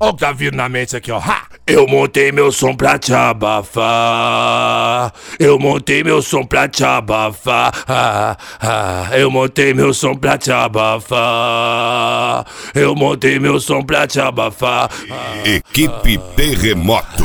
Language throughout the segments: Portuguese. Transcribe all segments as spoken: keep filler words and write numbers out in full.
Ó o que tá vindo na mente aqui, ó. Ha! Eu montei meu som pra te abafar. Eu montei meu som pra te abafar. Ah, ah. Eu montei meu som pra te abafar. Eu montei meu som pra te abafar. Ah, Equipe Terremoto.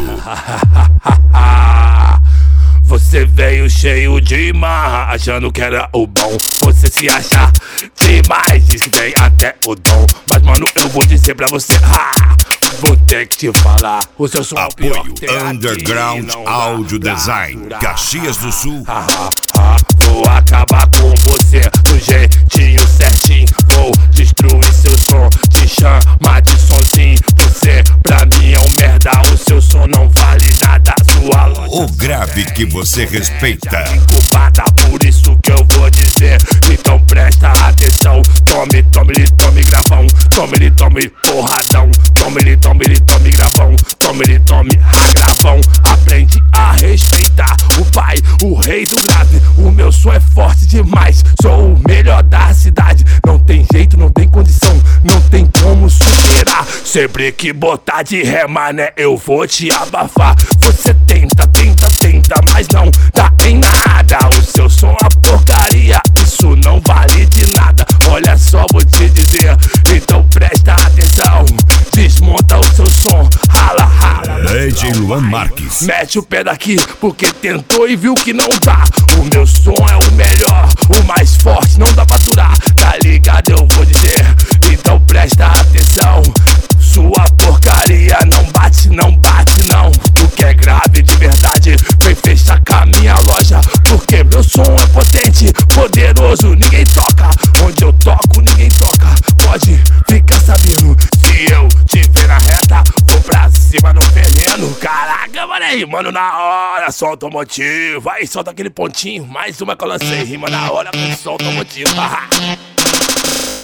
Você veio cheio de marra, achando que era o bom. Você se acha demais, diz que tem até o dom. Mas mano, eu vou dizer pra você, ah, vou ter que te falar, o seu som é o pior. Apoio Underground Audio Design, Caxias do Sul. Ah, ah, ah. Vou acabar com você do jeitinho certinho. Vou destruir seu som, te chamar de sonzinho. Você pra mim é um merda, o seu som não vale nada. Sua loja O grave que você respeita. Culpada, por isso que eu vou dizer. Então presta atenção. Tome, tome, tome gravão. Tome, tome porradão. Tome, tome, tome gravão. Tome, tome agravão. Aprende a respeitar o pai, o rei do grave. O meu som é forte demais. Sou o melhor da cidade. Não tem jeito, não tem condição. Não tem como superar. Sempre que botar de ré, mané, eu vou te abafar. Você tenta, tenta, tenta, mas não dá em nada. O seu som é porcaria, isso não vale de nada. Olha só, vou te dizer, então presta atenção. Desmonta o seu som, rala, rala. D J Luan Marques. Mete o pé daqui, porque tentou e viu que não dá. O meu som é o melhor, o mais forte, não dá pra aturar. Tá ligado, eu vou dizer, então presta atenção. Sua porcaria não bate, não bate não. Tu que é grave de verdade, vem fechar com a minha loja. Porque meu som é potente, poderoso, ninguém toca. Onde eu toco, ninguém toca. Pode ficar sabendo, se eu te ver na reta, vou pra cima no veneno. Caraca, mano, aí, mano, na hora, som automotivo. Aí, solta aquele pontinho, mais uma que eu lancei. Rima na hora com som automotivo.